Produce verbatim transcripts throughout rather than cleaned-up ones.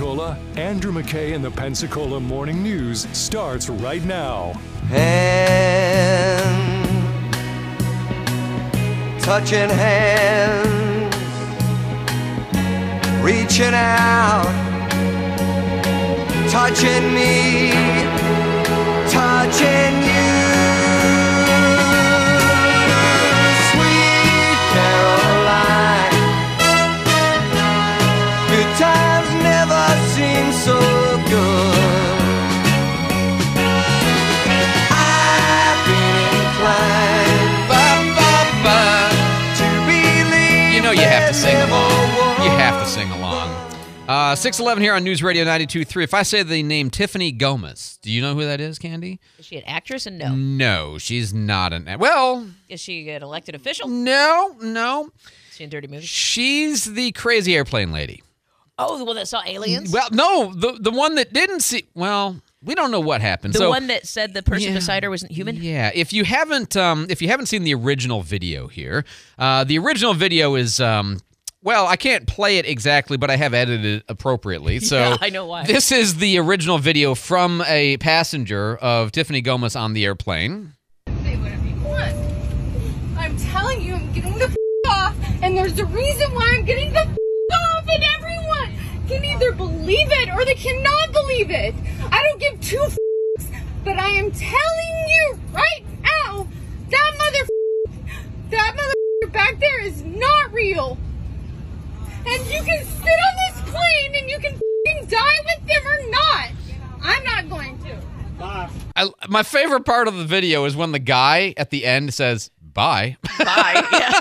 Pensacola? Andrew McKay and the Pensacola Morning News starts right now. Hand, touching hands, reaching out, touching me, touching you. Sweet Caroline, good times never seem so good. I've been inclined ba, ba, ba, to believe. You know you have to sing along. You have to sing along. Uh, six eleven here on News Radio ninety-two point three. If I say the name Tiffany Gomez, do you know who that is, Candy? Is she an actress? And no. No, she's not an... Well... Is she an elected official? No, no. Is she in Dirty Movies? She's the crazy airplane lady. Oh, the one that saw aliens? Well, no, the the one that didn't see... Well, we don't know what happened. The so, one that said the person yeah, beside her wasn't human? Yeah, if you haven't um, if you haven't seen the original video here, uh, the original video is... Um, Well, I can't play it exactly, but I have edited it appropriately. So yeah, I know why. This is the original video from a passenger of Tiffany Gomez on the airplane. Say whatever you want. I'm telling you, I'm getting the f- off, and there's a reason why I'm getting the f- off, and everyone can either believe it or they cannot believe it. I don't give two f***s, but I am telling you right now, that mother f- that mother back there is not real. And you can sit on this plane and you can f***ing die with them or not. I'm not going to. Bye. I, my favorite part of the video is when the guy at the end says, bye. Bye. Yeah.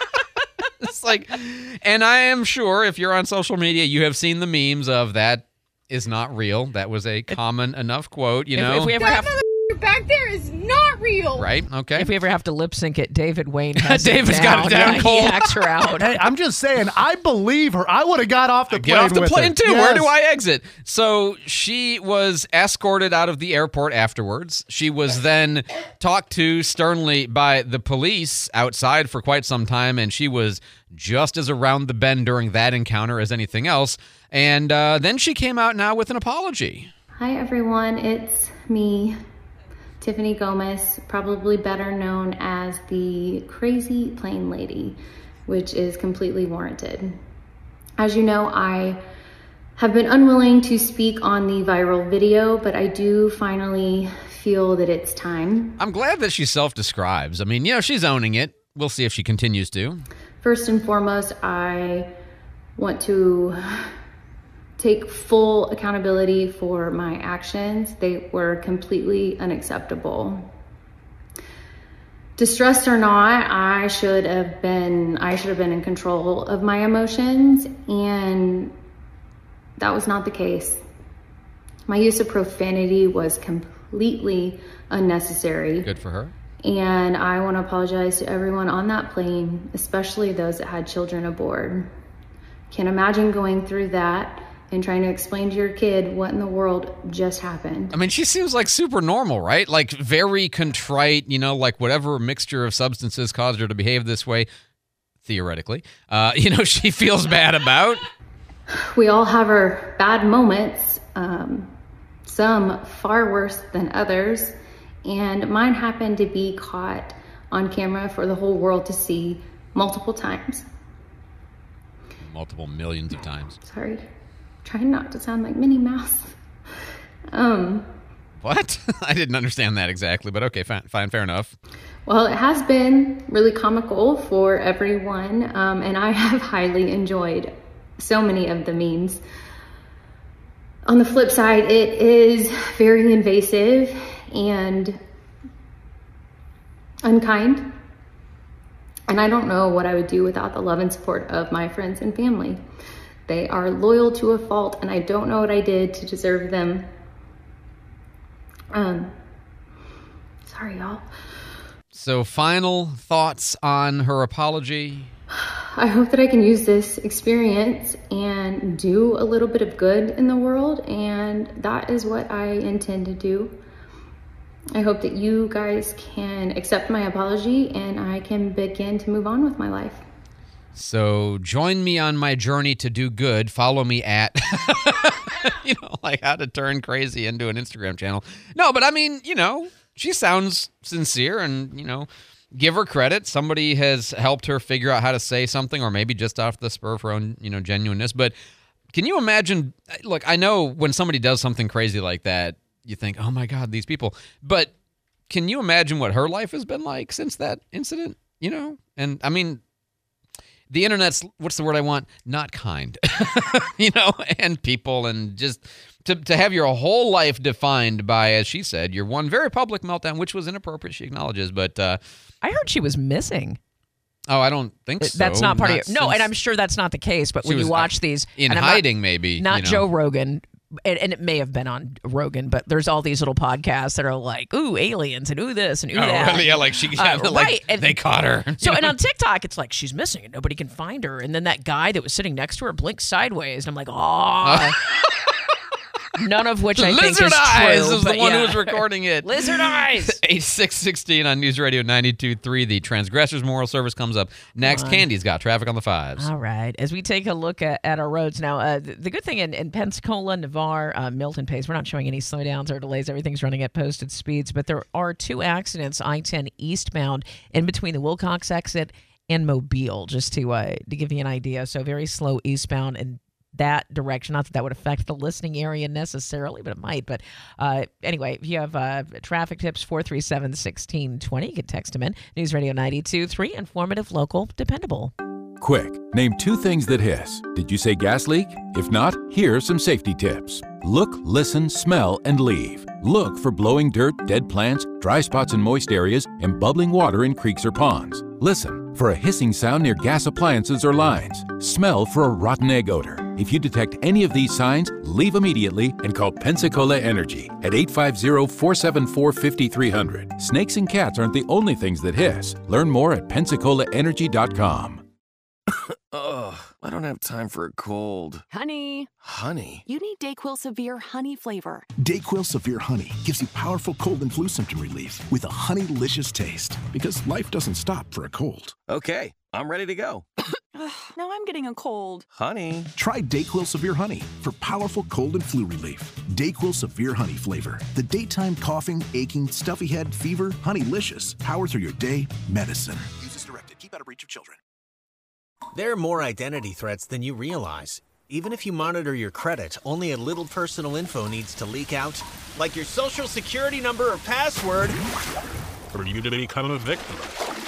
It's like, and I am sure if you're on social media, you have seen the memes of that is not real. That was a common enough quote, you if, know. If we ever that have mother back there is not real. Right? Okay. If we ever have to lip sync it, David Wayne has David's it got down. it down Yeah, cold. He acts her out. Hey, I'm just saying, I believe her. I would have got off the Get plane off the with plane her. too. Yes. Where do I exit? So she was escorted out of the airport afterwards. She was then talked to sternly by the police outside for quite some time, and she was just as around the bend during that encounter as anything else. And uh, then she came out now with an apology. Hi everyone, it's me, Tiffany Gomez, probably better known as the Crazy Plane Lady, which is completely warranted. As you know, I have been unwilling to speak on the viral video, but I do finally feel that it's time. I'm glad that she self-describes. I mean, you know, she's owning it. We'll see if she continues to. First and foremost, I want to take full accountability for my actions. They were completely unacceptable. Distressed or not, I should have been I should have been in control of my emotions, and that was not the case. My use of profanity was completely unnecessary. Good for her. And I want to apologize to everyone on that plane, especially those that had children aboard. Can't imagine going through that and trying to explain to your kid what in the world just happened. I mean, she seems like super normal, right? Like very contrite, you know, like whatever mixture of substances caused her to behave this way, theoretically, uh, you know, she feels bad about. We all have our bad moments, um, some far worse than others. And mine happened to be caught on camera for the whole world to see multiple times. Multiple millions of times. Sorry. Trying not to sound like Minnie Mouse. Um, what? I didn't understand that exactly, but okay, fine, fine, fair enough. Well, it has been really comical for everyone, um, and I have highly enjoyed so many of the memes. On the flip side, it is very invasive and unkind. And I don't know what I would do without the love and support of my friends and family. They are loyal to a fault, and I don't know what I did to deserve them. Um, sorry, y'all. So final thoughts on her apology? I hope that I can use this experience and do a little bit of good in the world, and that is what I intend to do. I hope that you guys can accept my apology and I can begin to move on with my life. So join me on my journey to do good. Follow me at like how to turn crazy into an Instagram channel. No, but I mean, you know, she sounds sincere and, you know, give her credit. Somebody has helped her figure out how to say something, or maybe just off the spur of her own, you know, genuineness. But can you imagine, look, I know when somebody does something crazy like that, you think, oh my God, these people. But can you imagine what her life has been like since that incident? You know? And I mean, the internet's, what's the word I want? Not kind, you know, and people, and just to, to have your whole life defined by, as she said, your one very public meltdown, which was inappropriate, she acknowledges, but... Uh, I heard she was missing. Oh, I don't think so. That's not part not of your... No, and I'm sure that's not the case, but when was, you watch uh, these... In and I'm hiding, not, maybe. Not you know. Joe Rogan, and, and it may have been on Rogan, but there's all these little podcasts that are like, ooh, aliens, and ooh, this, and ooh, Oh, that. really? Yeah, like she... Uh, like, right. And, they caught her. So, and on TikTok, it's like, she's missing, and nobody can find her. And then that guy that was sitting next to her blinks sideways, and I'm like, oh... None of which I Lizard think is Eyes true. is the but one yeah. who was recording it. Lizard Eyes. eight six sixteen on News Radio ninety-two point three. The Transgressors Moral Service comes up next. Candy's got traffic on the fives. All right. As we take a look at, at our roads now, uh, the, the good thing in, in Pensacola, Navarre, uh, Milton Pace, we're not showing any slowdowns or delays. Everything's running at posted speeds, but there are two accidents, I ten eastbound, in between the Wilcox exit and Mobile, just to uh, to give you an idea. So very slow eastbound and that direction. Not that that would affect the listening area necessarily, but it might. But uh, anyway, if you have uh, traffic tips, four three seven, one six two zero, you can text them in. News Radio ninety-two point three, informative, local, dependable. Quick, name two things that hiss. Did you say gas leak? If not, here are some safety tips. Look, listen, smell, and leave. Look for blowing dirt, dead plants, dry spots in moist areas, and bubbling water in creeks or ponds. Listen for a hissing sound near gas appliances or lines. Smell for a rotten egg odor. If you detect any of these signs, leave immediately and call Pensacola Energy at eight five zero, four seven four, five three zero zero. Snakes and cats aren't the only things that hiss. Learn more at Pensacola Energy dot com. Ugh, I don't have time for a cold. Honey. Honey? You need DayQuil Severe Honey flavor. DayQuil Severe Honey gives you powerful cold and flu symptom relief with a honey-licious taste. Because life doesn't stop for a cold. Okay, I'm ready to go. Now I'm getting a cold. Honey. Try DayQuil Severe Honey for powerful cold and flu relief. DayQuil Severe Honey flavor. The daytime coughing, aching, stuffy head, fever, honey-licious. Power through your day, medicine. Use as directed. Keep out of reach of children. There are more identity threats than you realize. Even if you monitor your credit, only a little personal info needs to leak out, like your social security number or password. For you to become a victim.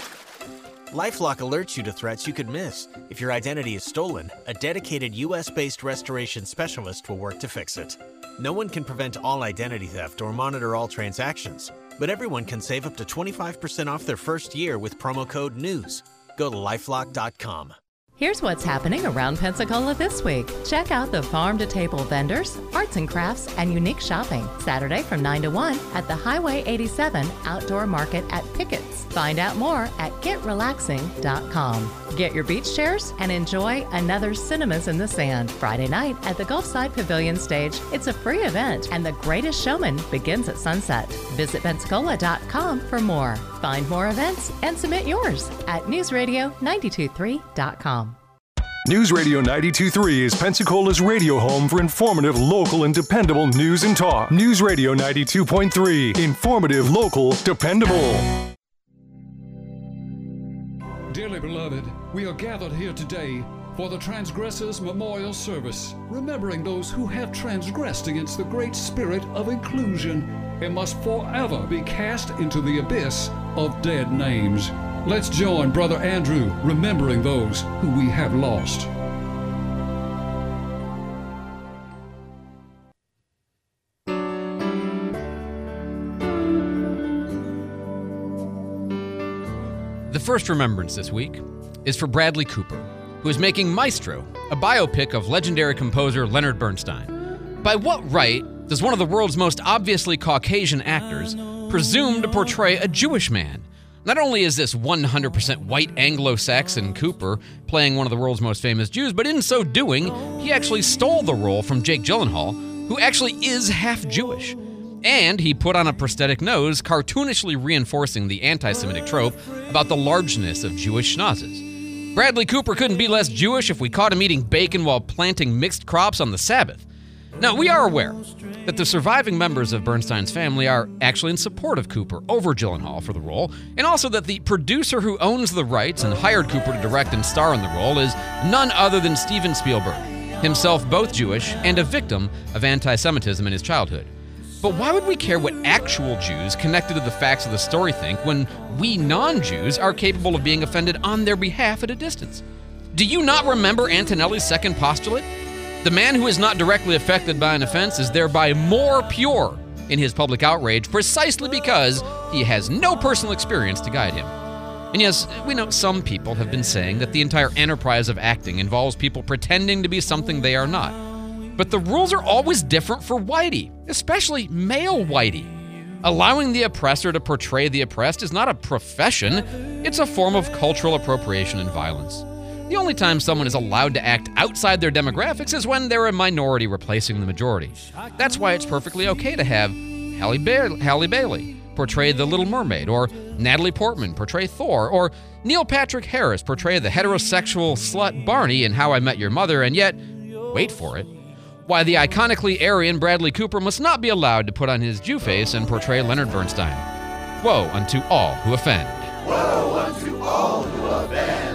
LifeLock alerts you to threats you could miss. If your identity is stolen, a dedicated U S-based restoration specialist will work to fix it. No one can prevent all identity theft or monitor all transactions, but everyone can save up to twenty-five percent off their first year with promo code NEWS. Go to lifelock dot com. Here's what's happening around Pensacola this week. Check out the farm-to-table vendors, arts and crafts, and unique shopping. Saturday from nine to one at the Highway eighty-seven Outdoor Market at Pickett's. Find out more at get relaxing dot com. Get your beach chairs and enjoy another Cinemas in the Sand. Friday night at the Gulfside Pavilion stage. It's a free event, and The Greatest Showman begins at sunset. Visit pensacola dot com for more. Find more events and submit yours at news radio nine two three dot com. News Radio ninety-two point three is Pensacola's radio home for informative, local, and dependable news and talk. News Radio ninety-two point three. Informative, local, dependable. Dearly beloved, we are gathered here today for the Transgressors Memorial Service, remembering those who have transgressed against the great spirit of inclusion and must forever be cast into the abyss of dead names. Let's join Brother Andrew remembering those who we have lost. The first remembrance this week is for Bradley Cooper, who is making Maestro, a biopic of legendary composer Leonard Bernstein. By what right does one of the world's most obviously Caucasian actors presume to portray a Jewish man? Not only is this one hundred percent white Anglo-Saxon Cooper playing one of the world's most famous Jews, but in so doing, he actually stole the role from Jake Gyllenhaal, who actually is half Jewish. And he put on a prosthetic nose, cartoonishly reinforcing the anti-Semitic trope about the largeness of Jewish schnozzes. Bradley Cooper couldn't be less Jewish if we caught him eating bacon while planting mixed crops on the Sabbath. Now, we are aware that the surviving members of Bernstein's family are actually in support of Cooper over Gyllenhaal for the role, and also that the producer who owns the rights and hired Cooper to direct and star in the role is none other than Steven Spielberg, himself both Jewish and a victim of anti-Semitism in his childhood. But why would we care what actual Jews connected to the facts of the story think when we non-Jews are capable of being offended on their behalf at a distance? Do you not remember Antonelli's second postulate? The man who is not directly affected by an offense is thereby more pure in his public outrage precisely because he has no personal experience to guide him. And yes, we know some people have been saying that the entire enterprise of acting involves people pretending to be something they are not. But the rules are always different for Whitey, especially male Whitey. Allowing the oppressor to portray the oppressed is not a profession, it's a form of cultural appropriation and violence. The only time someone is allowed to act outside their demographics is when they're a minority replacing the majority. That's why it's perfectly okay to have Halle, ba- Halle Bailey portray the Little Mermaid, or Natalie Portman portray Thor, or Neil Patrick Harris portray the heterosexual slut Barney in How I Met Your Mother, and yet, wait for it, why the iconically Aryan Bradley Cooper must not be allowed to put on his Jew face and portray Leonard Bernstein. Woe unto all who offend. Woe unto all who offend.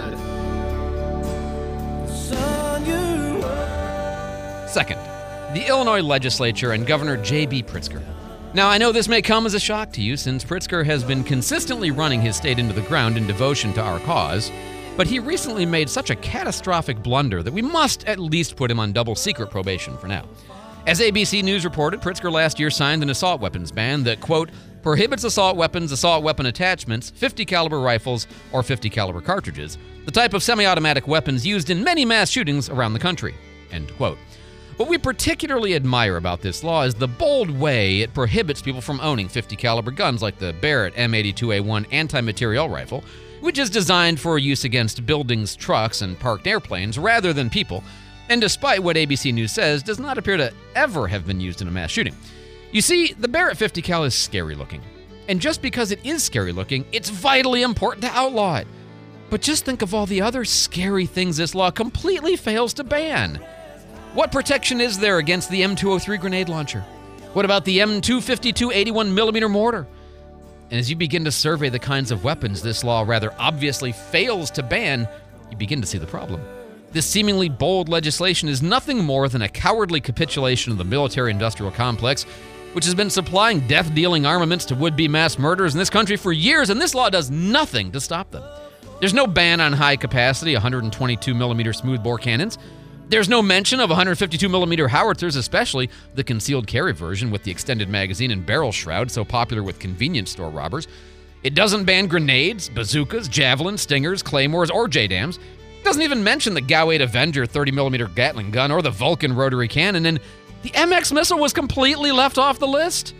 Second, the Illinois legislature and Governor J B Pritzker. Now, I know this may come as a shock to you since Pritzker has been consistently running his state into the ground in devotion to our cause, but he recently made such a catastrophic blunder that we must at least put him on double secret probation for now. As A B C News reported, Pritzker last year signed an assault weapons ban that, quote, prohibits assault weapons, assault weapon attachments, fifty caliber rifles, or fifty caliber cartridges, the type of semi-automatic weapons used in many mass shootings around the country, end quote. What we particularly admire about this law is the bold way it prohibits people from owning fifty caliber guns like the Barrett M eighty-two A one anti-materiel rifle, which is designed for use against buildings, trucks, and parked airplanes rather than people, and despite what A B C News says, does not appear to ever have been used in a mass shooting. You see, the Barrett fifty cal is scary looking, and just because it is scary looking, it's vitally important to outlaw it. But just think of all the other scary things this law completely fails to ban. What protection is there against the M two oh three grenade launcher? What about the M two fifty-two eighty-one millimeter mortar? And as you begin to survey the kinds of weapons this law rather obviously fails to ban, you begin to see the problem. This seemingly bold legislation is nothing more than a cowardly capitulation of the military-industrial complex, which has been supplying death-dealing armaments to would-be mass murderers in this country for years, and this law does nothing to stop them. There's no ban on high-capacity one twenty-two millimeter smoothbore cannons. There's no mention of one fifty-two millimeter howitzers, especially the concealed carry version with the extended magazine and barrel shroud so popular with convenience store robbers. It doesn't ban grenades, bazookas, javelins, stingers, claymores, or J DAMs. It doesn't even mention the GAU eight Avenger thirty millimeter Gatling gun or the Vulcan rotary cannon, and the M X missile was completely left off the list.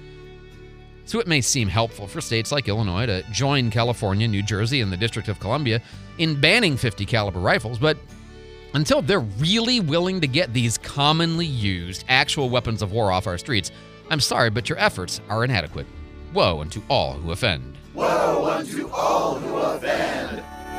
So it may seem helpful for states like Illinois to join California, New Jersey, and the District of Columbia in banning fifty caliber rifles, but until they're really willing to get these commonly used actual weapons of war off our streets, I'm sorry, but your efforts are inadequate. Woe unto all who offend. Woe unto all who offend.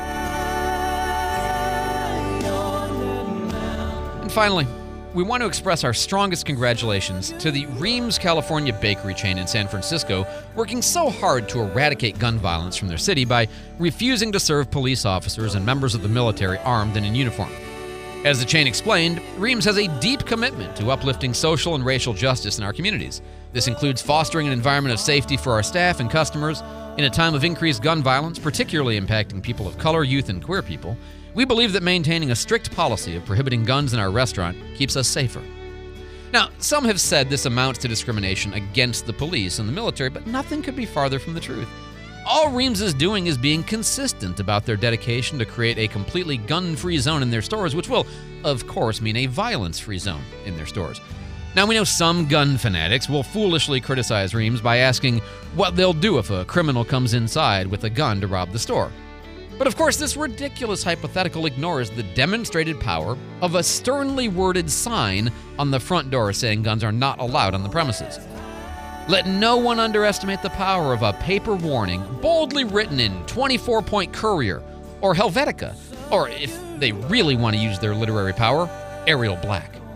And finally, we want to express our strongest congratulations to the Reams California bakery chain in San Francisco, working so hard to eradicate gun violence from their city by refusing to serve police officers and members of the military armed and in uniform. As the chain explained, Reams has a deep commitment to uplifting social and racial justice in our communities. This includes fostering an environment of safety for our staff and customers. In a time of increased gun violence, particularly impacting people of color, youth, and queer people, we believe that maintaining a strict policy of prohibiting guns in our restaurant keeps us safer. Now, some have said this amounts to discrimination against the police and the military, but nothing could be farther from the truth. All Reams is doing is being consistent about their dedication to create a completely gun-free zone in their stores, which will, of course, mean a violence-free zone in their stores. Now, we know some gun fanatics will foolishly criticize Reams by asking what they'll do if a criminal comes inside with a gun to rob the store. But of course, this ridiculous hypothetical ignores the demonstrated power of a sternly worded sign on the front door saying guns are not allowed on the premises. Let no one underestimate the power of a paper warning boldly written in twenty-four point Courier or Helvetica, or if they really want to use their literary power, Arial Black.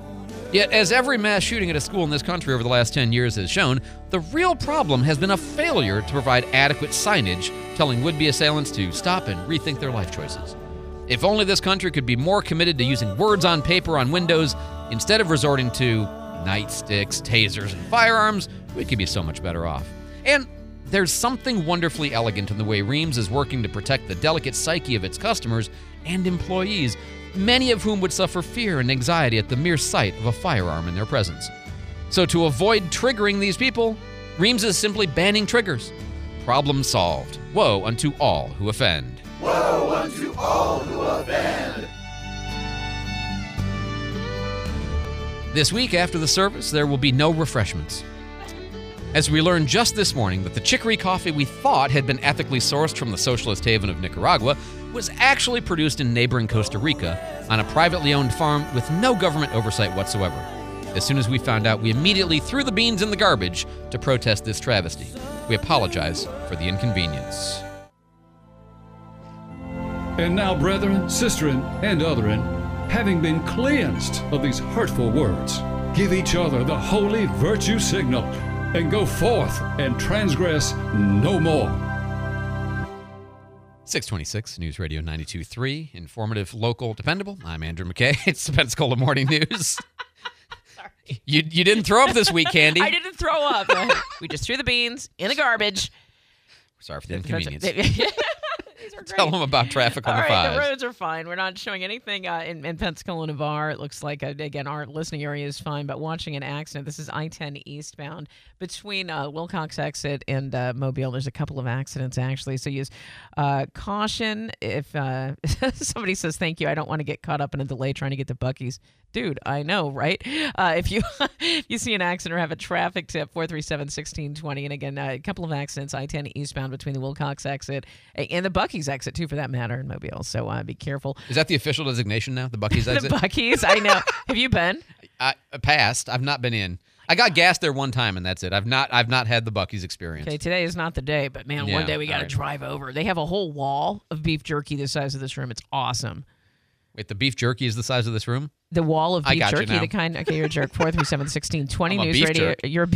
Yet, as every mass shooting at a school in this country over the last ten years has shown, the real problem has been a failure to provide adequate signage telling would-be assailants to stop and rethink their life choices. If only this country could be more committed to using words on paper on windows instead of resorting to nightsticks, tasers, and firearms, we could be so much better off. And there's something wonderfully elegant in the way Reams is working to protect the delicate psyche of its customers and employees, many of whom would suffer fear and anxiety at the mere sight of a firearm in their presence. So to avoid triggering these people, Reams is simply banning triggers. Problem solved. Woe unto all who offend. Woe unto all who offend. This week after the service, there will be no refreshments. As we learned just this morning that the chicory coffee we thought had been ethically sourced from the socialist haven of Nicaragua was actually produced in neighboring Costa Rica on a privately owned farm with no government oversight whatsoever. As soon as we found out, we immediately threw the beans in the garbage to protest this travesty. We apologize for the inconvenience. And now, brethren, sisterin, and otherin, having been cleansed of these hurtful words, give each other the holy virtue signal, and go forth and transgress no more. six twenty-six News Radio ninety-two point three, informative, local, dependable. I'm Andrew McKay. It's the Pensacola Morning News. Sorry. You you didn't throw up this week, Candy. I didn't throw up. We just threw the beans in the garbage. Sorry for the inconvenience. These are great. Tell them about traffic on All the right, fives. the roads are fine. We're not showing anything uh, in, in Pensacola, Navarre. It looks like, uh, again, our listening area is fine, but watching an accident. This is I ten eastbound between uh, Wilcox exit and uh, Mobile. There's a couple of accidents, actually. So use uh, caution if uh, somebody says thank you. I don't want to get caught up in a delay trying to get to Buc-ee's. Dude, I know, right? Uh, if you if you see an accident or have a traffic tip, four three seven, one six two zero. And again, uh, a couple of accidents, I ten eastbound between the Wilcox exit and the Buc-ee's exit, too, for that matter, in Mobile. So uh, be careful. Is that the official designation now, the Buc-ee's exit? The Buc-ee's, I know. Have you been? I passed. I've not been in. I got gas there one time, and that's it. I've not I've not had the Buc-ee's experience. Okay, today is not the day, but, man, Yeah, one day we got to right. drive over. They have a whole wall of beef jerky the size of this room. It's awesome. Wait, the beef jerky is the size of this room? The wall of I beef got you jerky, now. the kind. Okay, you're a jerk. four three seven, one six two zero. I'm a News beef Radio. jerk. You're.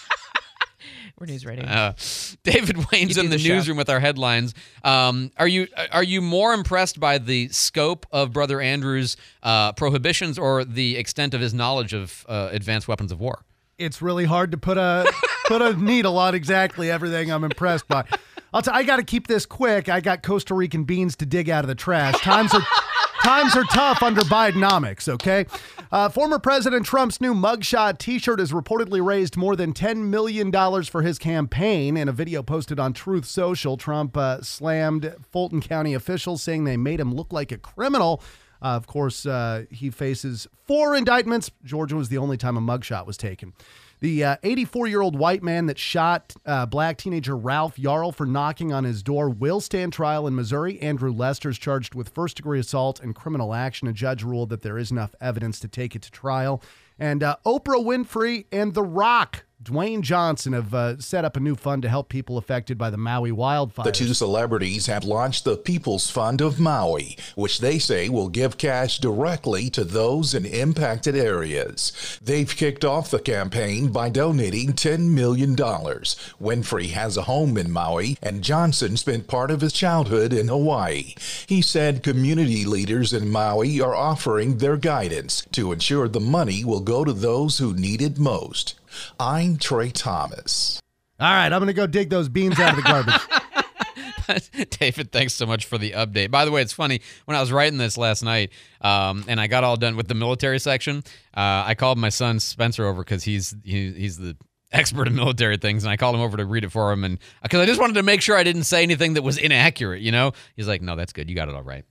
We're News Radio. Uh, David Wayne's You do in the, the show. newsroom with our headlines. Um, are you are you more impressed by the scope of Brother Andrew's uh, prohibitions or the extent of his knowledge of uh, advanced weapons of war? It's really hard to put a put a needle on exactly everything I'm impressed by. I'll t- I got to keep this quick. I got Costa Rican beans to dig out of the trash. Times are times are tough under Bidenomics, okay? Uh, former President Trump's new mugshot T-shirt has reportedly raised more than ten million dollars for his campaign. In a video posted on Truth Social, Trump uh, slammed Fulton County officials, saying they made him look like a criminal. Uh, of course, uh, he faces four indictments. Georgia was the only time a mugshot was taken. The uh, eighty-four-year-old white man that shot uh, black teenager Ralph Yarl for knocking on his door will stand trial in Missouri. Andrew Lester is charged with first-degree assault and criminal action. A judge ruled that there is enough evidence to take it to trial. And uh, Oprah Winfrey and The Rock, Dwayne Johnson, have uh, set up a new fund to help people affected by the Maui wildfires. The two celebrities have launched the People's Fund of Maui, which they say will give cash directly to those in impacted areas. They've kicked off the campaign by donating ten million dollars. Winfrey has a home in Maui, and Johnson spent part of his childhood in Hawaii. He said community leaders in Maui are offering their guidance to ensure the money will go to those who need it most. I'm Trey Thomas. All right, I'm going to go dig those beans out of the garbage. David, thanks so much for the update. By the way, it's funny, when I was writing this last night um, and I got all done with the military section, uh, I called my son Spencer over because he's he, he's the expert in military things, and I called him over to read it for him, and because I just wanted to make sure I didn't say anything that was inaccurate, you know? He's like, no, that's good. You got it all right.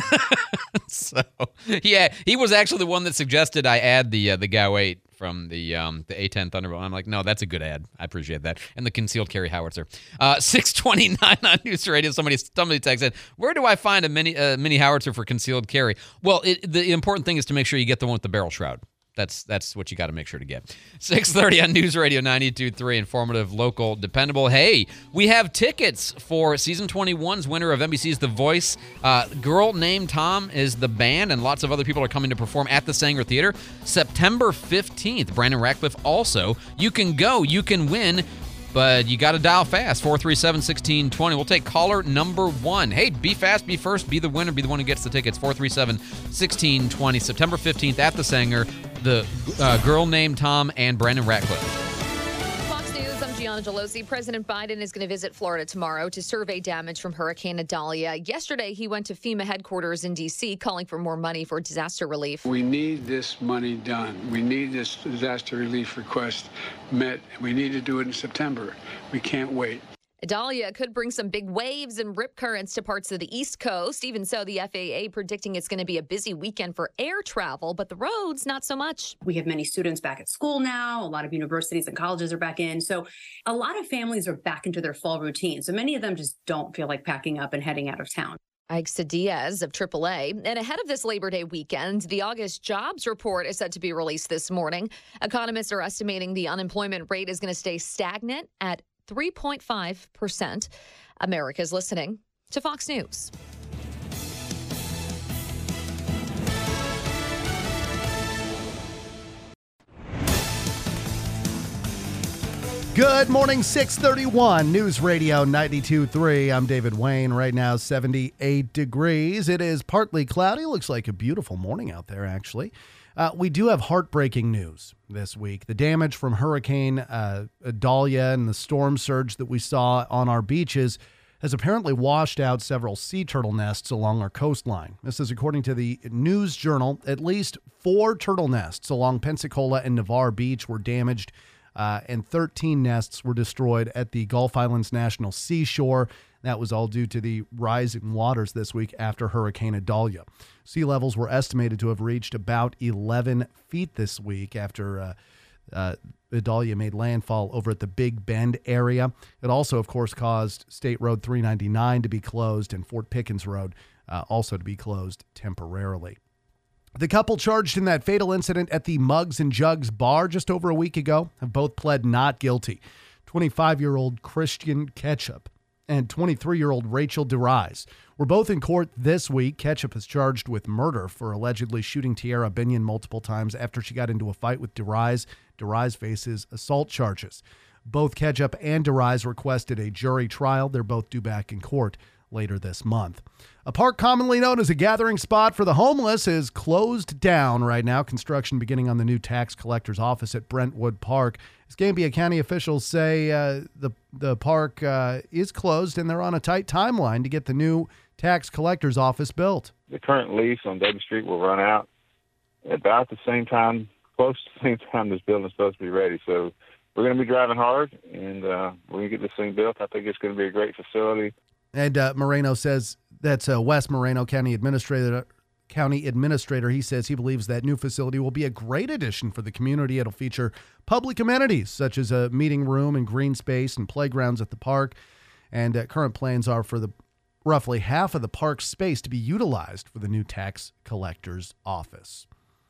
So, yeah, he was actually the one that suggested I add the uh, the G A U eight from the um, the A ten Thunderbolt. I'm like, no, that's a good ad. I appreciate that. And the concealed carry howitzer. Uh, six twenty-nine on News Radio. Somebody somebody texted, where do I find a mini uh, mini howitzer for concealed carry? Well, it, the important thing is to make sure you get the one with the barrel shroud. That's that's what you got to make sure to get. six thirty on News Radio ninety-two point three, informative, local, dependable. Hey, we have tickets for Season twenty-one's winner of N B C's The Voice. Uh, Girl Named Tom is the band, and lots of other people are coming to perform at the Sanger Theater. September fifteenth, Brandon Ratcliffe also. You can go, you can win, but you got to dial fast, four three seven, one six two zero. We'll take caller number one. Hey, be fast, be first, be the winner, be the one who gets the tickets, four three seven, one six two zero. September fifteenth at the Sanger, the uh, Girl Named Tom and Brandon Ratcliffe. Fox News, I'm Gianna Gelosi. President Biden is going to visit Florida tomorrow to survey damage from Hurricane Idalia. Yesterday, he went to FEMA headquarters in D C calling for more money for disaster relief. We need this money done. We need this disaster relief request met. We need to do it in September. We can't wait. Idalia could bring some big waves and rip currents to parts of the East Coast. Even so, the F A A predicting it's going to be a busy weekend for air travel, but the roads, not so much. We have many students back at school now. A lot of universities and colleges are back in. So a lot of families are back into their fall routine. So many of them just don't feel like packing up and heading out of town. Aixa Diaz of triple A. And ahead of this Labor Day weekend, the August jobs report is set to be released this morning. Economists are estimating the unemployment rate is going to stay stagnant at three point five percent. America's listening to Fox News. Good morning, six thirty-one, News Radio ninety-two point three. I'm David Wayne. Right now, seventy-eight degrees. It is partly cloudy. Looks like a beautiful morning out there, actually. Uh, we do have heartbreaking news this week. The damage from Hurricane uh, Idalia and the storm surge that we saw on our beaches has apparently washed out several sea turtle nests along our coastline. This is according to the News Journal. At least four turtle nests along Pensacola and Navarre Beach were damaged, uh, and thirteen nests were destroyed at the Gulf Islands National Seashore. That was all due to the rising waters this week after Hurricane Idalia. Sea levels were estimated to have reached about eleven feet this week after uh, uh, Idalia made landfall over at the Big Bend area. It also, of course, caused State Road three ninety-nine to be closed and Fort Pickens Road uh, also to be closed temporarily. The couple charged in that fatal incident at the Mugs and Jugs bar just over a week ago have both pled not guilty. twenty-five-year-old Christian Ketchup and twenty-three-year-old Rachel DeRise were both in court this week. Ketchup is charged with murder for allegedly shooting Tiara Binion multiple times after she got into a fight with DeRise. DeRise faces assault charges. Both Ketchup and DeRise requested a jury trial. They're both due back in court later this month. A park commonly known as a gathering spot for the homeless is closed down right now. Construction beginning on the new tax collector's office at Brentwood Park. Escambia County officials say uh, the the park uh, is closed and they're on a tight timeline to get the new tax collector's office built. The current lease on Davis Street will run out at about the same time, close to the same time this building's supposed to be ready. So we're going to be driving hard, and uh, we're going to get this thing built. I think it's going to be a great facility. And uh, Moreno says, that's uh, Wes Moreno, County Administrator. County Administrator. He says he believes that new facility will be a great addition for the community. It'll feature public amenities such as a meeting room and green space and playgrounds at the park. And uh, current plans are for the roughly half of the park's space to be utilized for the new tax collector's office.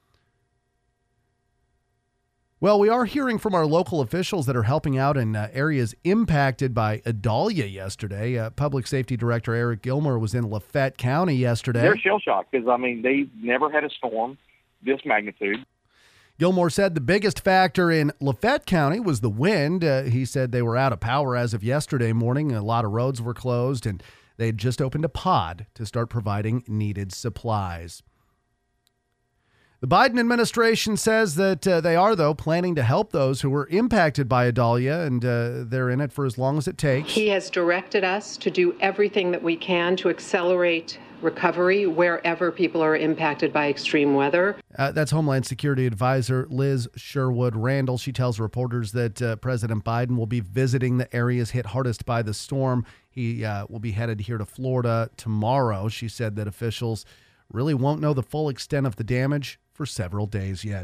Well, we are hearing from our local officials that are helping out in uh, areas impacted by Idalia yesterday. Uh, Public Safety Director Eric Gilmore was in Lafayette County yesterday. They're shell-shocked because, I mean, they never had a storm this magnitude. Gilmore said the biggest factor in Lafayette County was the wind. Uh, he said they were out of power as of yesterday morning. A lot of roads were closed, and they had just opened a pod to start providing needed supplies. The Biden administration says that uh, they are, though, planning to help those who were impacted by Idalia, and uh, they're in it for as long as it takes. He has directed us to do everything that we can to accelerate recovery wherever people are impacted by extreme weather. Uh, that's Homeland Security Advisor Liz Sherwood Randall. She tells reporters that uh, President Biden will be visiting the areas hit hardest by the storm. He uh, will be headed here to Florida tomorrow. She said that officials really won't know the full extent of the damage for several days yet.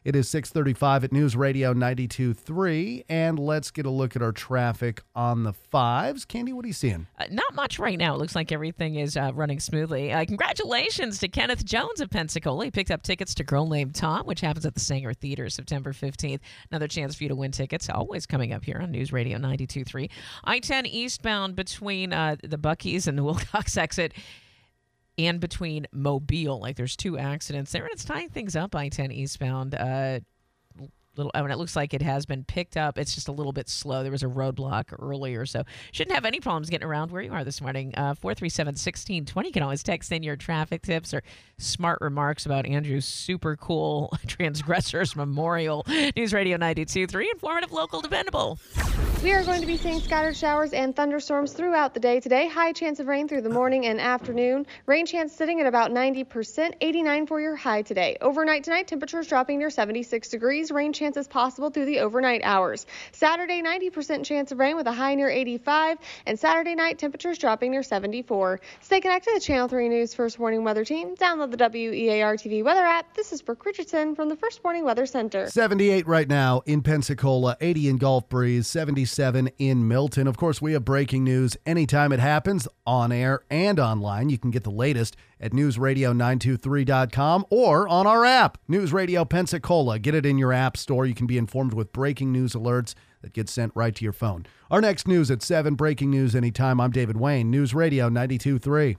It is six thirty-five at News Radio ninety-two point three, and let's get a look at our traffic on the fives. Candy, what are you seeing? Uh, not much right now. It looks like everything is uh, running smoothly. Uh, congratulations to Kenneth Jones of Pensacola. He picked up tickets to Girl Named Tom, which happens at the Sanger Theater September fifteenth. Another chance for you to win tickets, always coming up here on News Radio ninety-two point three. I ten eastbound between uh, the Buc-ee's and the Wilcox exit and between Mobile. Like there's two accidents there, and it's tying things up. I ten eastbound. Uh, little, I mean, it looks like it has been picked up. It's just a little bit slow. There was a roadblock earlier, so shouldn't have any problems getting around where you are this morning. Uh, four three seven, one six two zero. You can always text in your traffic tips or smart remarks about Andrew's super cool Transgressors Memorial. News Radio ninety-two point three, informative, local, dependable. We are going to be seeing scattered showers and thunderstorms throughout the day today. High chance of rain through the morning and afternoon. Rain chance sitting at about ninety percent, eighty-nine for your high today. Overnight tonight, temperatures dropping near seventy-six degrees. Rain chance is possible through the overnight hours. Saturday, ninety percent chance of rain with a high near eighty-five. And Saturday night, temperatures dropping near seventy-four. Stay connected to Channel three News First Warning Weather Team. Download the W E A R T V weather app. This is Brooke Richardson from the First Warning Weather Center. seventy-eight right now in Pensacola, eighty in Gulf Breeze, seventy-seven in Milton. Of course, we have breaking news anytime it happens, on air and online. You can get the latest at news radio nine two three dot com or on our app, News Radio Pensacola. Get it in your app store. You can be informed with breaking news alerts that get sent right to your phone. Our next news at seven, breaking news anytime. I'm David Wayne, News Radio ninety-two point three.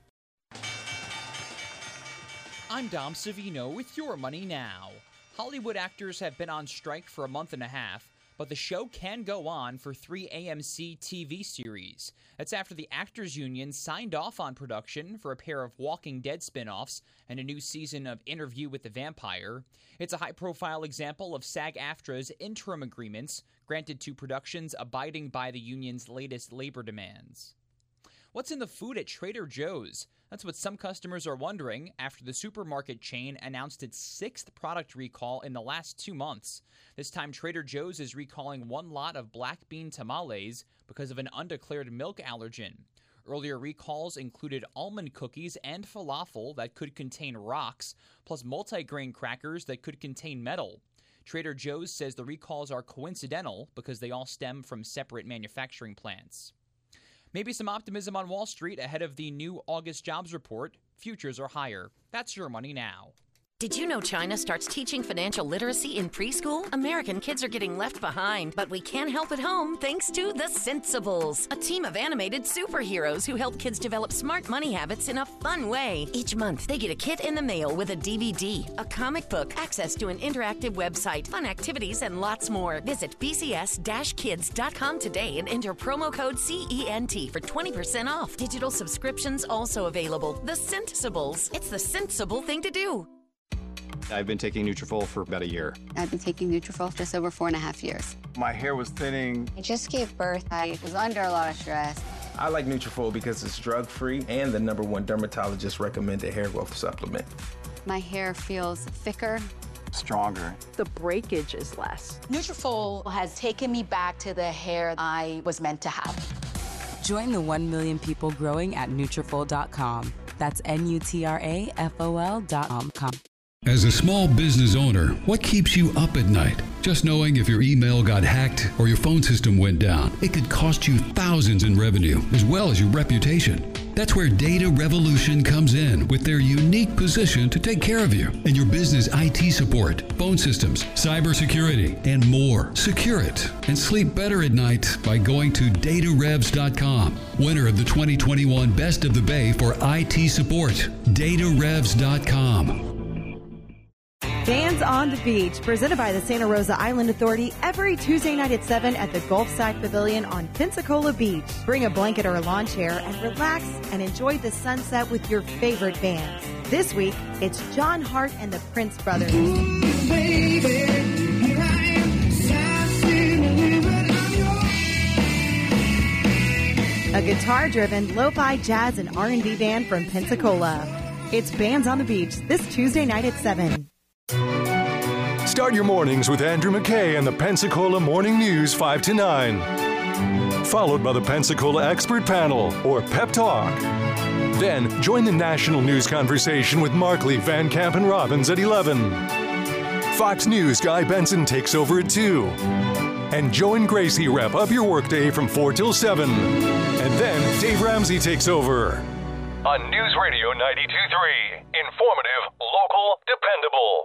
I'm Dom Savino with Your Money Now. Hollywood actors have been on strike for a month and a half, but the show can go on for three A M C T V series. That's after the Actors Union signed off on production for a pair of Walking Dead spinoffs and a new season of Interview with the Vampire. It's a high-profile example of SAG-AFTRA's interim agreements granted to productions abiding by the union's latest labor demands. What's in the food at Trader Joe's? That's what some customers are wondering after the supermarket chain announced its sixth product recall in the last two months. This time, Trader Joe's is recalling one lot of black bean tamales because of an undeclared milk allergen. Earlier recalls included almond cookies and falafel that could contain rocks, plus multigrain crackers that could contain metal. Trader Joe's says the recalls are coincidental because they all stem from separate manufacturing plants. Maybe some optimism on Wall Street ahead of the new August jobs report. Futures are higher. That's Your Money Now. Did you know China starts teaching financial literacy in preschool? American kids are getting left behind, but we can help at home thanks to The Sensibles, a team of animated superheroes who help kids develop smart money habits in a fun way. Each month, they get a kit in the mail with a D V D, a comic book, access to an interactive website, fun activities, and lots more. Visit b c s dash kids dot com today and enter promo code C E N T for twenty percent off. Digital subscriptions also available. The Sensibles. It's the sensible thing to do. I've been taking Nutrafol for about a year. I've been taking Nutrafol just over four and a half years. My hair was thinning. I just gave birth. I was under a lot of stress. I like Nutrafol because it's drug-free and the number one dermatologist recommended hair growth supplement. My hair feels thicker, stronger. The breakage is less. Nutrafol has taken me back to the hair I was meant to have. Join the one million people growing at Nutrafol dot com. That's N U T R A F O L dot com. As a small business owner, what keeps you up at night? Just knowing if your email got hacked or your phone system went down, it could cost you thousands in revenue as well as your reputation. That's where Data Revolution comes in with their unique position to take care of you and your business I T support, phone systems, cybersecurity, and more. Secure it and sleep better at night by going to data revs dot com. Winner of the twenty twenty-one Best of the Bay for I T support, data revs dot com. Bands on the Beach, presented by the Santa Rosa Island Authority every Tuesday night at seven at the Gulfside Pavilion on Pensacola Beach. Bring a blanket or a lawn chair and relax and enjoy the sunset with your favorite bands. This week, it's John Hart and the Prince Brothers. Ooh, baby, here I am, a guitar-driven lo-fi jazz and R and B band from Pensacola. It's Bands on the Beach this Tuesday night at seven. Start your mornings with Andrew McKay and the Pensacola Morning News five to nine. Followed by the Pensacola Expert Panel, or Pep Talk. Then, join the national news conversation with Markley, Van Camp, and Robbins at eleven. Fox News Guy Benson takes over at two. And Joe and Gracie wrap up your workday from four till seven. And then Dave Ramsey takes over. On News Radio ninety-two point three. Informative, local, dependable.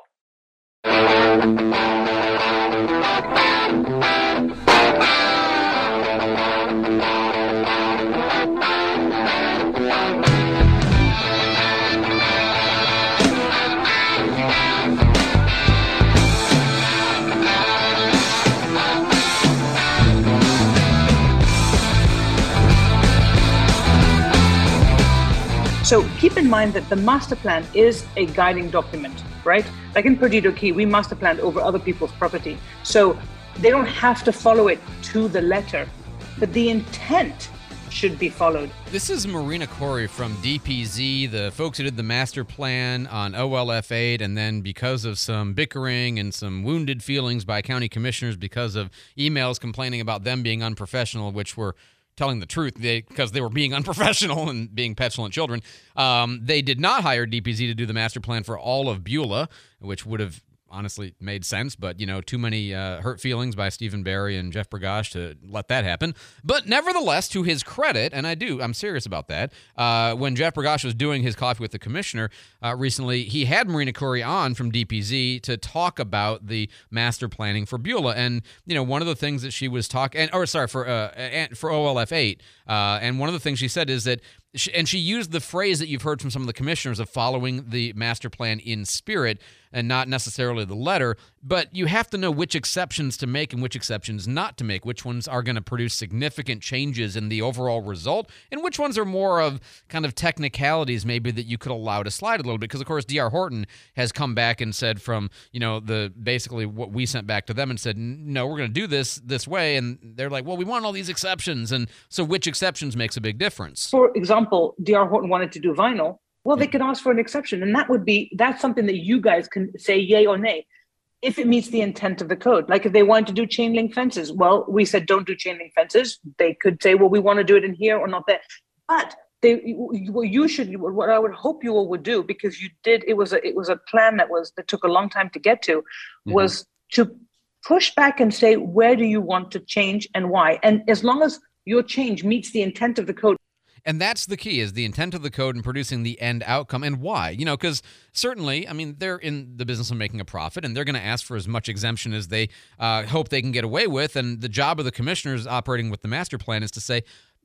So keep in mind that the master plan is a guiding document, right? Like in Perdido Key, we master planned over other people's property. So they don't have to follow it to the letter, but the intent should be followed. This is Marina Corey from D P Z, the folks who did the master plan on O L F eight, and then because of some bickering and some wounded feelings by county commissioners because of emails complaining about them being unprofessional, which were telling the truth, they, because they were being unprofessional and being petulant children. Um, they did not hire D P Z to do the master plan for all of Beulah, which would have honestly made sense, but, you know, too many uh, hurt feelings by Stephen Barry and Jeff Bergosh to let that happen. But nevertheless, to his credit, and I do, I'm serious about that, uh, when Jeff Bergosh was doing his coffee with the commissioner uh, recently, he had Marina Corey on from D P Z to talk about the master planning for Beulah. And, you know, one of the things that she was talking, or sorry, for, uh, for O L F eight, uh, and one of the things she said is that, she, and she used the phrase that you've heard from some of the commissioners of following the master plan in spirit and not necessarily the letter, but you have to know which exceptions to make and which exceptions not to make, which ones are going to produce significant changes in the overall result, and which ones are more of kind of technicalities maybe that you could allow to slide a little bit. Because, of course, D R Horton has come back and said from, you know, the basically what we sent back to them and said, no, we're going to do this this way. And they're like, well, we want all these exceptions. And so which exceptions makes a big difference? For example, D R Horton wanted to do vinyl. Well, they could ask for an exception, and that would be, that's something that you guys can say yay or nay, if it meets the intent of the code. Like if they wanted to do chain link fences, well, we said don't do chain link fences. They could say, well, we want to do it in here or not there. But they, what you should, what I would hope you all would do, because you did, it was a, it was a plan that was, that took a long time to get to, was mm-hmm. to push back and say, where do you want to change and why? And as long as your change meets the intent of the code. And that's the key, is the intent of the code and producing the end outcome and why. You know, because certainly, I mean, they're in the business of making a profit, and they're going to ask for as much exemption as they uh, hope they can get away with. And the job of the commissioners operating with the master plan is to say,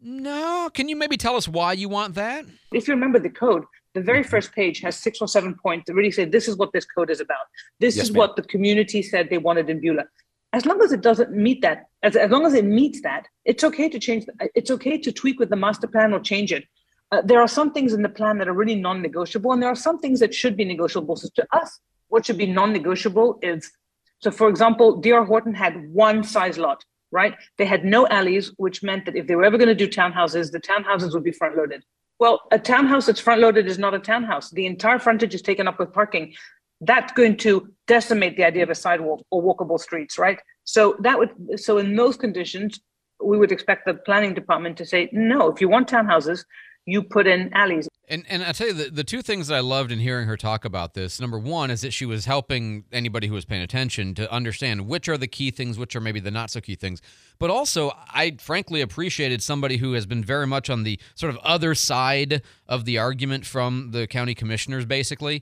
no, can you maybe tell us why you want that? If you remember the code, the very first page has six or seven points that really say, this is what this code is about. This yes, is ma'am. What the community said they wanted in Beulah. As long as it doesn't meet that, as, as long as it meets that, it's okay to change. It's okay to tweak with the master plan or change it. Uh, there are some things in the plan that are really non-negotiable, and there are some things that should be negotiable. So to us, what should be non-negotiable is, so for example, D R Horton had one size lot, right? They had no alleys, which meant that if they were ever going to do townhouses, the townhouses would be front-loaded. Well, a townhouse that's front-loaded is not a townhouse. The entire frontage is taken up with parking. That's going to decimate the idea of a sidewalk or walkable streets, right? So that would, so in those conditions, we would expect the planning department to say, no, if you want townhouses, you put in alleys. And and I tell you, the, the two things that I loved in hearing her talk about this, number one is that she was helping anybody who was paying attention to understand which are the key things, which are maybe the not so key things. But also, I frankly appreciated somebody who has been very much on the sort of other side of the argument from the county commissioners, basically,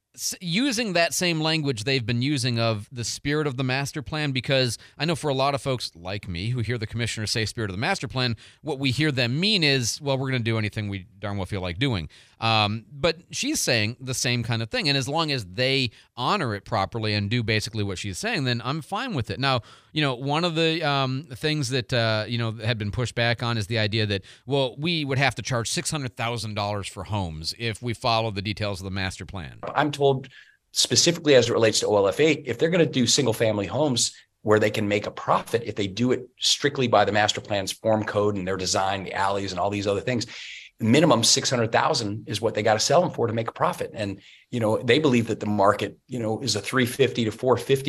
using that same language they've been using of the spirit of the master plan, because I know for a lot of folks like me who hear the commissioner say spirit of the master plan, what we hear them mean is, well, we're going to do anything we darn well feel like doing. Um, but she's saying the same kind of thing. And as long as they honor it properly and do basically what she's saying, then I'm fine with it. Now, you know, one of the um, things that, uh, you know, had been pushed back on is the idea that, well, we would have to charge six hundred thousand dollars for homes if we follow the details of the master plan. I'm told specifically as it relates to O L F eight, if they're going to do single family homes where they can make a profit, if they do it strictly by the master plan's form code and their design, the alleys and all these other things, minimum six hundred thousand is what they got to sell them for to make a profit. And, you know, they believe that the market, you know, is a three fifty to four fifty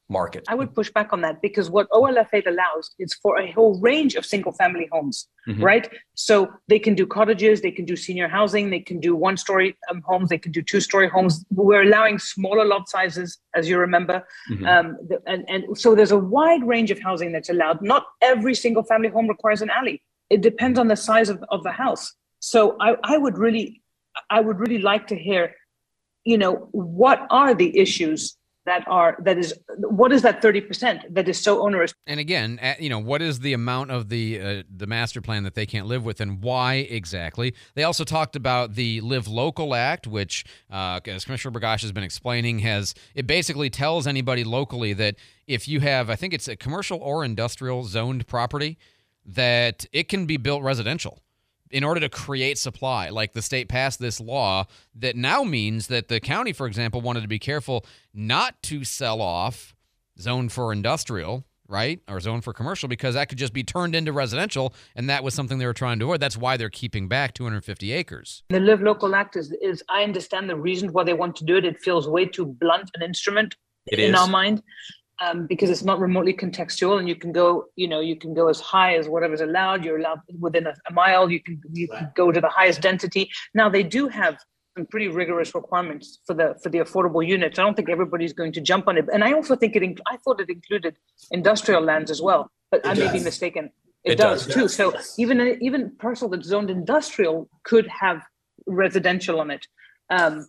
market. I would push back on that because what O L F eight allows is for a whole range of single family homes, mm-hmm. right? So they can do cottages, they can do senior housing, they can do one story um, homes, they can do two story homes. We're allowing smaller lot sizes, as you remember. Mm-hmm. Um, the, and, and so there's a wide range of housing that's allowed. Not every single family home requires an alley. It depends on the size of, of the house. So I, I would really, I would really like to hear, you know, what are the issues that are, that is, what is that thirty percent that is so onerous? And again, you know, what is the amount of the uh, the master plan that they can't live with, and why exactly? They also talked about the Live Local Act, which, uh, as Commissioner Bergosh has been explaining, has, it basically tells anybody locally that if you have, I think it's a commercial or industrial zoned property, that it can be built residential in order to create supply. Like the state passed this law that now means that the county, for example, wanted to be careful not to sell off zone for industrial, right, or zone for commercial, because that could just be turned into residential, and that was something they were trying to avoid. That's why they're keeping back two hundred fifty acres. The Live Local Act is, is I understand the reasons why they want to do it. It feels way too blunt an instrument it in is. our mind. Um, because it's not remotely contextual, and you can go, you know, you can go as high as whatever's allowed. You're allowed within a, a mile. You can you can go to the highest density. Now they do have some pretty rigorous requirements for the for the affordable units. I don't think everybody's going to jump on it, and I also think it. Inc- I thought it included industrial lands as well, but it I does. may be mistaken. It, it does, does too. Yes. So even even parcel that's zoned industrial could have residential on it. Um,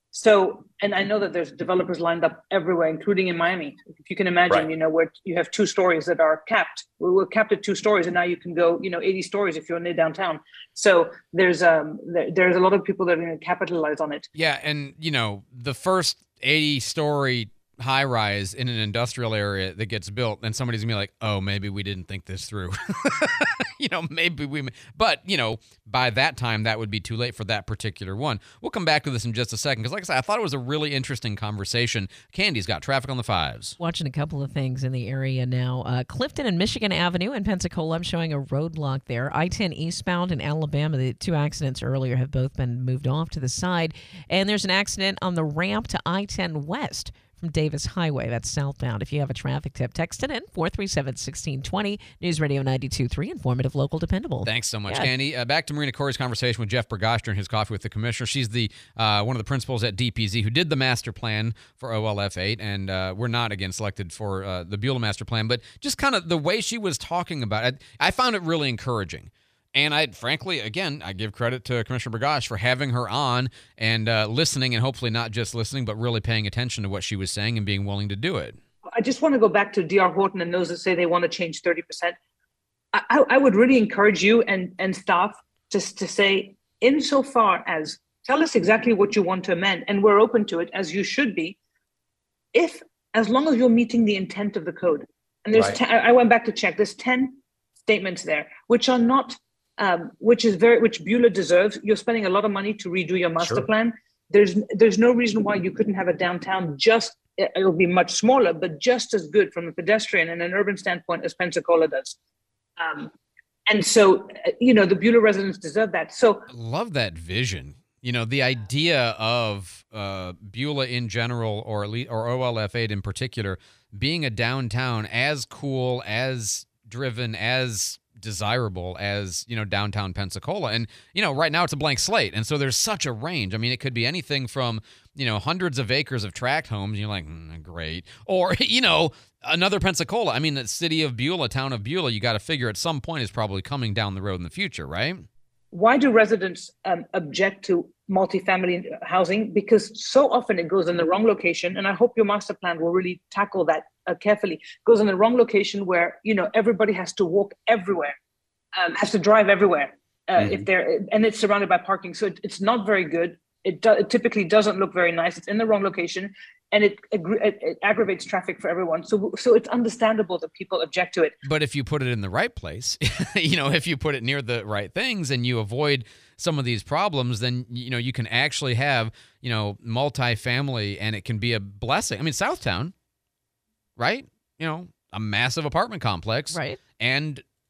So, and I know that there's developers lined up everywhere, including in Miami. If you can imagine, right. you know, where you have two stories that are capped. We're capped at two stories, and now you can go, you know, eighty stories if you're near downtown. So there's um there, there's a lot of people that are going to capitalize on it. Yeah, and you know, the first eighty story high rise in an industrial area that gets built, and somebody's gonna be like, oh, maybe we didn't think this through. you know, maybe we, but you know, by that time that would be too late for that particular one. We'll come back to this in just a second, because like I said, I thought it was a really interesting conversation. Candy's got traffic on the fives. Watching a couple of things in the area now. Uh, Clifton and Michigan Avenue in Pensacola, I'm showing a roadblock there. I ten eastbound in Alabama, the two accidents earlier have both been moved off to the side, and there's an accident on the ramp to I ten west from Davis Highway. That's southbound. If you have a traffic tip, text it in, four three seven, one six two zero. News Radio ninety-two point three, informative, local, dependable. Thanks so much, yeah. Candy. Uh, back to Marina Corey's conversation with Jeff Bergosh during his coffee with the commissioner. She's the uh, one of the principals at D P Z who did the master plan for O L F eight, and uh, we're not, again, selected for uh, the Beulah master plan, but just kind of the way she was talking about it, I found it really encouraging. And I, frankly, again, I give credit to Commissioner Bergosh for having her on and uh, listening, and hopefully not just listening, but really paying attention to what she was saying and being willing to do it. I just want to go back to D R Horton and those that say they want to change thirty percent. I, I would really encourage you and, and staff just to say, insofar as tell us exactly what you want to amend, and we're open to it, as you should be, if as long as you're meeting the intent of the code. And there's Right. ten, I went back to check. There's ten statements there, which are not. Um, which is very, which Beulah deserves. You're spending a lot of money to redo your master Sure. plan. There's, there's no reason why you couldn't have a downtown just, it'll be much smaller, but just as good from a pedestrian and an urban standpoint as Pensacola does. Um, and so, uh, you know, the Beulah residents deserve that. So I love that vision. You know, the idea of uh, Beulah in general, or elite, or O L F eight in particular, being a downtown as cool, as driven, as desirable as, you know, downtown Pensacola. And, you know, right now it's a blank slate. And so there's such a range. I mean, it could be anything from, you know, hundreds of acres of tract homes. And you're like, mm, great. Or, you know, another Pensacola. I mean, the city of Beulah, town of Beulah, you got to figure at some point is probably coming down the road in the future, right? why do residents um, object to multifamily housing? Because so often it goes in the wrong location, and I hope your master plan will really tackle that uh, carefully. It goes in the wrong location where, you know, everybody has to walk everywhere, um, has to drive everywhere uh, mm-hmm. if they're, and it's surrounded by parking. So it, it's not very good. It, do, it typically doesn't look very nice. It's in the wrong location, and it, it, it aggravates traffic for everyone. So, so it's understandable that people object to it. But if you put it in the right place, you know, if you put it near the right things and you avoid some of these problems, then, you know, you can actually have, you know, multifamily, and it can be a blessing. I mean, Southtown, right? You know, a massive apartment complex, right? And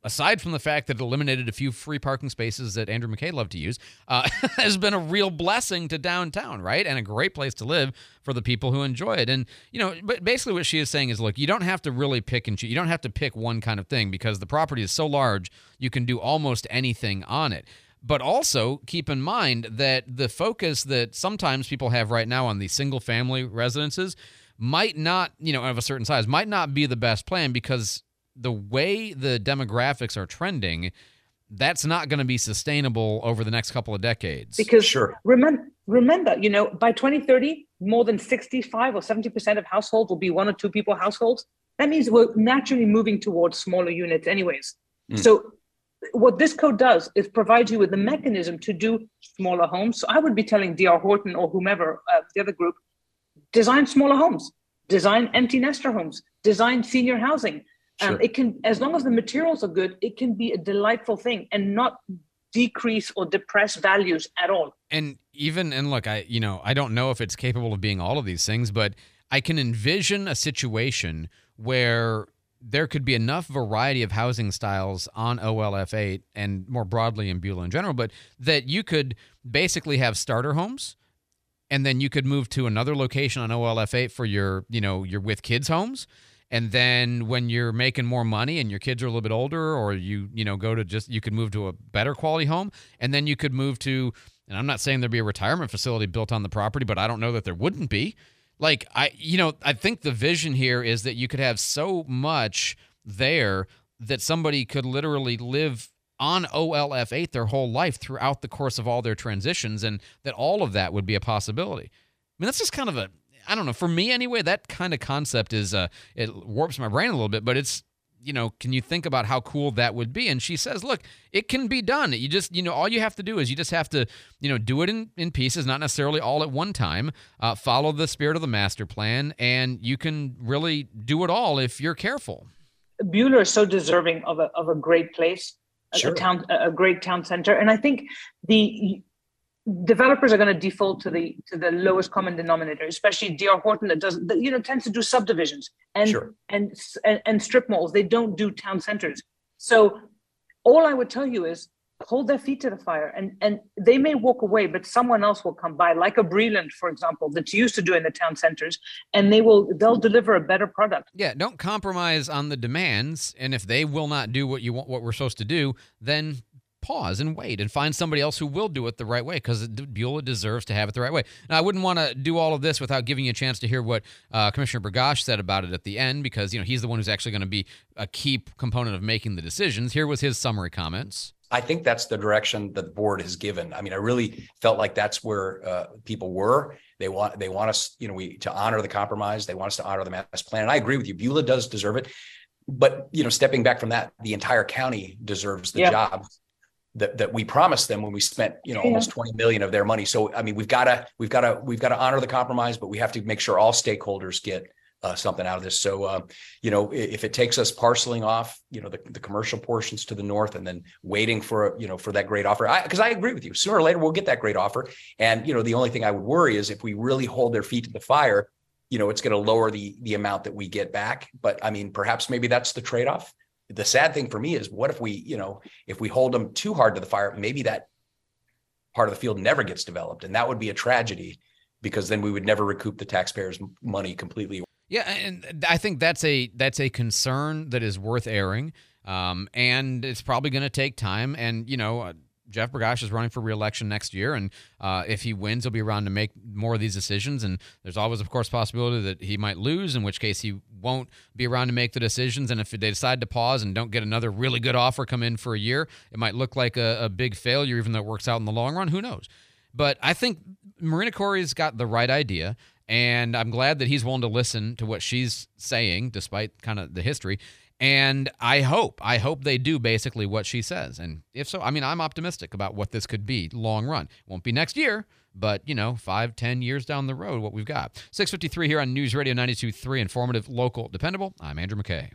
aside from the fact that it eliminated a few free parking spaces that Andrew McKay loved to use, uh, has been a real blessing to downtown, right? And a great place to live for the people who enjoy it. And, you know, but basically what she is saying is, look, you don't have to really pick and choose. You don't have to pick one kind of thing because the property is so large, you can do almost anything on it. But also keep in mind that the focus that sometimes people have right now on these single-family residences might not, you know, of a certain size, might not be the best plan because the way the demographics are trending, that's not going to be sustainable over the next couple of decades. Because sure. remember, remember, you know, by twenty thirty, more than sixty-five or seventy percent of households will be one or two people households. That means we're naturally moving towards smaller units anyways. Mm. So what this code does is provide you with the mechanism to do smaller homes. So I would be telling D R Horton or whomever, uh, the other group, design smaller homes, design empty nester homes, design senior housing. Sure. Um, it can, as long as the materials are good, it can be a delightful thing and not decrease or depress values at all. And even, and look, I, you know, I don't know if it's capable of being all of these things, but I can envision a situation where there could be enough variety of housing styles on O L F eight and more broadly in Beulah in general, but that you could basically have starter homes and then you could move to another location on O L F eight for your, you know, your with kids homes. And then when you're making more money and your kids are a little bit older, or you, you know, go to just, you could move to a better quality home. And then you could move to, and I'm not saying there'd be a retirement facility built on the property, but I don't know that there wouldn't be. Like, I, you know, I think the vision here is that you could have so much there that somebody could literally live on O L F eight their whole life throughout the course of all their transitions, and that all of that would be a possibility. I mean, that's just kind of a, I don't know, for me anyway, that kind of concept is, uh, it warps my brain a little bit, but it's, you know, can you think about how cool that would be? And she says, look, it can be done. You just, you know, all you have to do is you just have to, you know, do it in, in pieces, not necessarily all at one time, uh, follow the spirit of the master plan, and you can really do it all if you're careful. Beulah is so deserving of a, of a great place, sure. a, a town, a great town center. And I think the developers are going to default to the to the lowest common denominator, especially D R Horton that does, you know, tends to do subdivisions and, sure. and and and strip malls. They don't do town centers. So all I would tell you is hold their feet to the fire, and and they may walk away, but someone else will come by, like a Breland, for example, that's used to doing the town centers, and they will they'll deliver a better product. Yeah, don't compromise on the demands, and if they will not do what you want, what we're supposed to do, then pause and wait and find somebody else who will do it the right way, because Beulah deserves to have it the right way. Now, I wouldn't want to do all of this without giving you a chance to hear what uh, Commissioner Burgash said about it at the end, because, you know, he's the one who's actually going to be a key component of making the decisions. Here was his summary comments. I think that's the direction that the board has given. I mean, I really felt like that's where uh, people were. They want they want us, you know, we to honor the compromise. They want us to honor the master plan. And I agree with you. Beulah does deserve it. But, you know, stepping back from that, the entire county deserves the yeah. job that, that we promised them when we spent, you know, yeah. almost twenty million of their money. So, I mean, we've got to, we've got to, we've got to honor the compromise, but we have to make sure all stakeholders get uh, something out of this. So, uh, you know, if it takes us parceling off, you know, the, the commercial portions to the north and then waiting for, you know, for that great offer, I, cause I agree with you, sooner or later, we'll get that great offer. And, you know, the only thing I would worry is if we really hold their feet to the fire, you know, it's going to lower the, the amount that we get back. But I mean, perhaps maybe that's the trade-off. The sad thing for me is what if we, you know, if we hold them too hard to the fire, maybe that part of the field never gets developed. And that would be a tragedy, because then we would never recoup the taxpayers' money completely. Yeah. And I think that's a, that's a concern that is worth airing. Um, and it's probably going to take time. And, you know, uh, Jeff Burgash is running for re-election next year, and uh, if he wins, he'll be around to make more of these decisions. And there's always, of course, possibility that he might lose, in which case he won't be around to make the decisions. And if they decide to pause and don't get another really good offer come in for a year, it might look like a, a big failure, even though it works out in the long run. Who knows? But I think Marina Corey's got the right idea, and I'm glad that he's willing to listen to what she's saying, despite kind of the history. And I hope, I hope they do basically what she says. And if so, I mean, I'm optimistic about what this could be long run. Won't be next year, but, you know, five, ten years down the road, what we've got. six fifty-three here on News Radio ninety-two point three, informative, local, dependable. I'm Andrew McKay.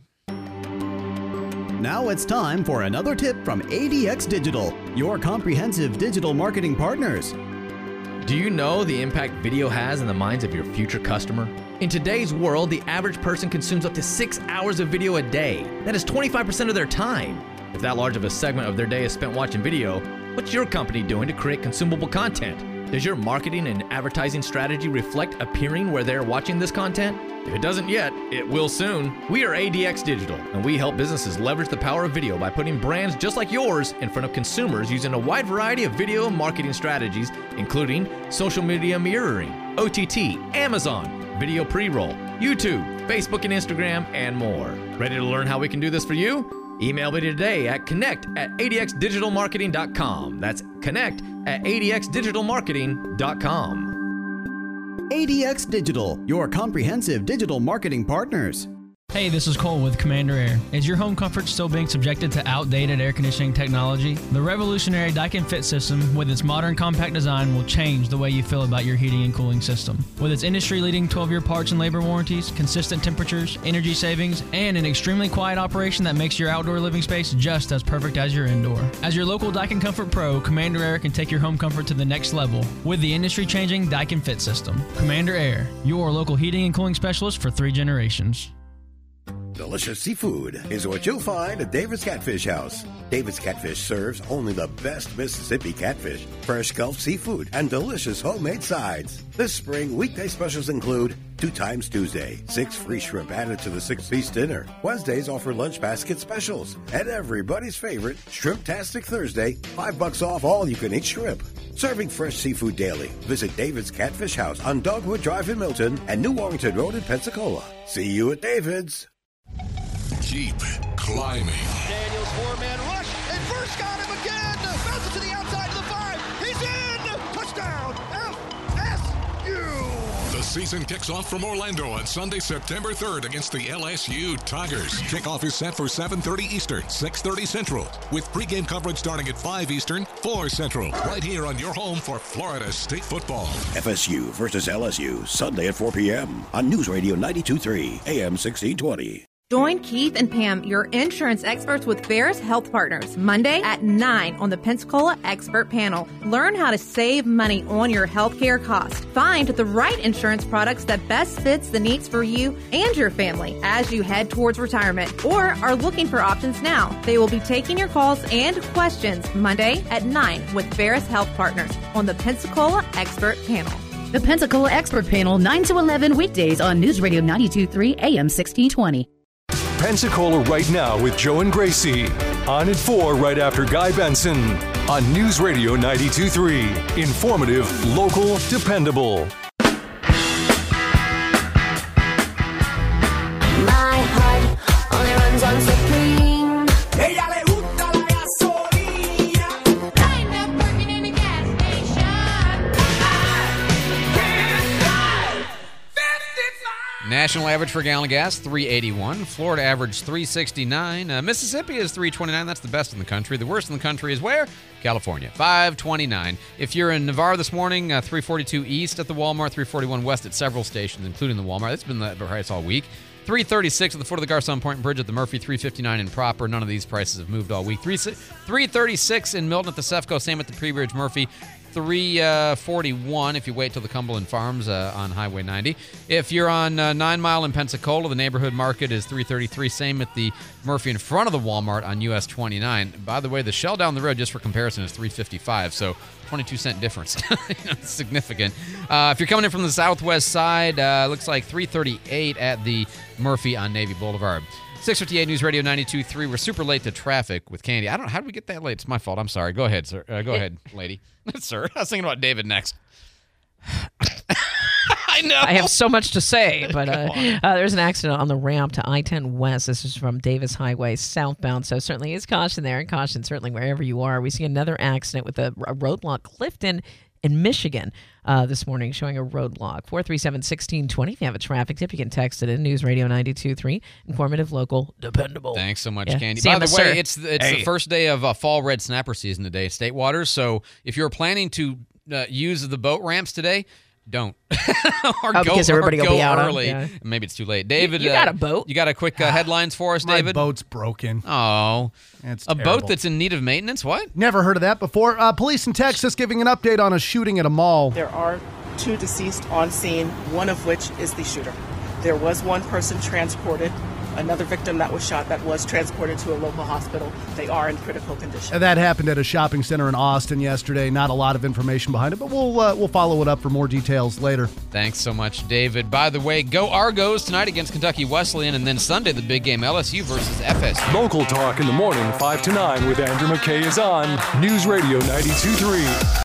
Now it's time for another tip from A D X Digital, your comprehensive digital marketing partners. Do you know the impact video has in the minds of your future customer? In today's world, the average person consumes up to six hours of video a day. That is twenty-five percent of their time. If that large of a segment of their day is spent watching video, what's your company doing to create consumable content? Does your marketing and advertising strategy reflect appearing where they're watching this content? If it doesn't yet, it will soon. We are A D X Digital, and we help businesses leverage the power of video by putting brands just like yours in front of consumers using a wide variety of video marketing strategies, including social media mirroring, O T T, Amazon, video pre-roll, YouTube, Facebook and Instagram, and more. Ready to learn how we can do this for you? Email me today at connect at A D X digital marketing dot com. That's connect at A D X digital marketing dot com. A D X Digital, your comprehensive digital marketing partners. Hey, this is Cole with Commander Air. Is your home comfort still being subjected to outdated air conditioning technology? The revolutionary Daikin Fit system, with its modern compact design, will change the way you feel about your heating and cooling system. With its industry-leading twelve-year parts and labor warranties, consistent temperatures, energy savings, and an extremely quiet operation that makes your outdoor living space just as perfect as your indoor. As your local Daikin Comfort Pro, Commander Air can take your home comfort to the next level with the industry-changing Daikin Fit system. Commander Air, your local heating and cooling specialist for three generations. Delicious seafood is what you'll find at David's Catfish House. David's Catfish serves only the best Mississippi catfish, fresh Gulf seafood, and delicious homemade sides. This spring, weekday specials include two times Tuesday, six free shrimp added to the six-piece dinner. Wednesdays offer lunch basket specials. And everybody's favorite, Shrimp-tastic Thursday, five bucks off all you-can-eat shrimp. Serving fresh seafood daily. Visit David's Catfish House on Dogwood Drive in Milton and New Warrington Road in Pensacola. See you at David's. Keep climbing. Daniels four-man rush, and first got him again. Bounces to the outside of the five. He's in. Touchdown. F S U. The season kicks off from Orlando on Sunday, September third against the L S U Tigers. Kickoff is set for seven thirty Eastern, six thirty Central, with pregame coverage starting at five Eastern, four Central, right here on your home for Florida State football. F S U versus L S U, Sunday at four p.m. on News Radio ninety-two point three, A M sixteen twenty. Join Keith and Pam, your insurance experts with Ferris Health Partners, Monday at nine on the Pensacola Expert Panel. Learn how to save money on your healthcare costs. Find the right insurance products that best fits the needs for you and your family as you head towards retirement or are looking for options now. They will be taking your calls and questions Monday at nine with Ferris Health Partners on the Pensacola Expert Panel. The Pensacola Expert Panel, nine to eleven weekdays on News Radio ninety-two point three, A M sixteen twenty. Pensacola Right Now with Joe and Gracie. On at four right after Guy Benson. On News Radio ninety-two point three. Informative, local, dependable. My heart only runs on Supreme. Kind of working in a gas station. National average for a gallon of gas, three eighty-one. Florida average, three sixty-nine. Uh, Mississippi is three twenty-nine. That's the best in the country. The worst in the country is where? California, five twenty-nine. If you're in Navarre this morning, uh, three forty-two east at the Walmart, three forty-one west at several stations, including the Walmart. That's been the price all week. three thirty-six at the foot of the Garcon Point Bridge at the Murphy, three fifty-nine in Proper. None of these prices have moved all week. three thirty-six in Milton at the Cefco, same at the Pre-Bridge Murphy. three forty-one if you wait till the Cumberland Farms uh, on Highway ninety. If you're on uh, nine mile in Pensacola, the neighborhood market is three thirty-three. Same at the Murphy in front of the Walmart on U S twenty-nine. By the way, the Shell down the road, just for comparison, is three fifty-five, so twenty-two cent difference. It's significant. Uh, if you're coming in from the southwest side, uh, looks like three thirty-eight at the Murphy on Navy Boulevard. six fifty-eight News Radio ninety-two point three. We're super late to traffic with Candy. I don't know. How did we get that late? It's my fault. I'm sorry. Go ahead, sir. Uh, go ahead, lady. Sir, I was thinking about David next. I know. I have so much to say, but uh, uh, there's an accident on the ramp to I ten West. This is from Davis Highway southbound, so certainly is caution there, and caution certainly wherever you are. We see another accident with a, a roadblock, Clifton in Michigan uh, this morning, showing a roadblock. four three seven, one six two zero. If you have a traffic tip, you can text it in. News Radio ninety-two point three. Informative, local, dependable. Thanks so much, yeah. Candy. Sam, By the sir. way, it's it's Hey. the first day of uh, fall red snapper season today, State Waters. So if you're planning to uh, use the boat ramps today, don't. or Oh, go, because everybody or will go be out on- early. yeah. Maybe it's too late. David, You- you got uh, a boat. You got a quick uh, headlines for us, My David? boat's broken. Oh, It's a boat terrible. that's in need of maintenance. What? Never heard of that before. Uh, police in Texas giving an update on a shooting at a mall. There are two deceased on scene, one of which is the shooter. There was one person transported another victim that was shot that was transported to a local hospital. They are in critical condition. And that happened at a shopping center in Austin yesterday. Not a lot of information behind it, but we'll uh, we'll follow it up for more details later. Thanks so much, David. By the way, go Argos tonight against Kentucky Wesleyan, and then Sunday the big game L S U versus F S U. Local talk in the morning, five to nine with Andrew McKay is on News Radio ninety-two point three.